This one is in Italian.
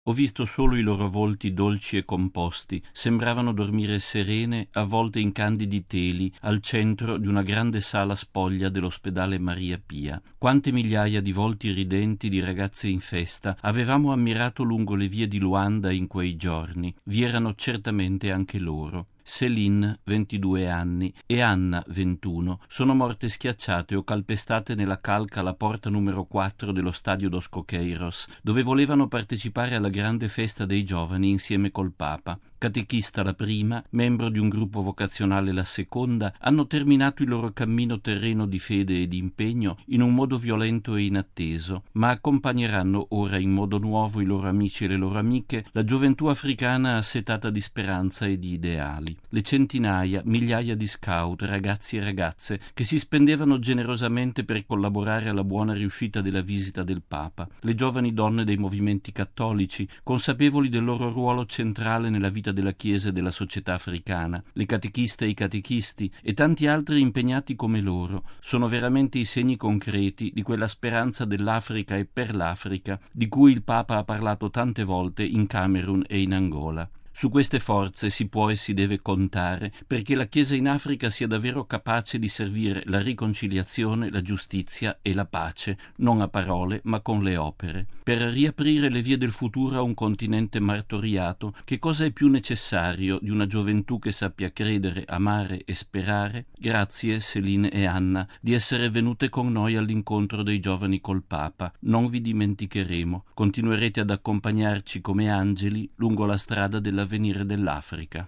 Ho visto solo i loro volti dolci e composti, sembravano dormire serene, avvolte in candidi teli, al centro di una grande sala spoglia dell'ospedale Maria Pia. Quante migliaia di volti ridenti di ragazze in festa avevamo ammirato lungo le vie di Luanda in quei giorni. Vi erano certamente anche loro. Céline, 22 anni, e Anna, 21, sono morte schiacciate o calpestate nella calca alla porta numero 4 dello stadio Dos Coqueiros, dove volevano partecipare alla grande festa dei giovani insieme col Papa. Catechista la prima, membro di un gruppo vocazionale la seconda, hanno terminato il loro cammino terreno di fede e di impegno in un modo violento e inatteso, ma accompagneranno ora in modo nuovo i loro amici e le loro amiche, la gioventù africana assetata di speranza e di ideali. Le centinaia, migliaia di scout, ragazzi e ragazze che si spendevano generosamente per collaborare alla buona riuscita della visita del Papa, le giovani donne dei movimenti cattolici, consapevoli del loro ruolo centrale nella vita della Chiesa e della società africana, le catechiste e i catechisti e tanti altri impegnati come loro, sono veramente i segni concreti di quella speranza dell'Africa e per l'Africa di cui il Papa ha parlato tante volte in Camerun e in Angola. Su queste forze si può e si deve contare perché la Chiesa in Africa sia davvero capace di servire la riconciliazione, la giustizia e la pace, non a parole ma con le opere. Per riaprire le vie del futuro a un continente martoriato, che cosa è più necessario di una gioventù che sappia credere, amare e sperare? Grazie, Céline e Anna, di essere venute con noi all'incontro dei giovani col Papa. Non vi dimenticheremo. Continuerete ad accompagnarci come angeli lungo la strada dell'avvenire dell'Africa.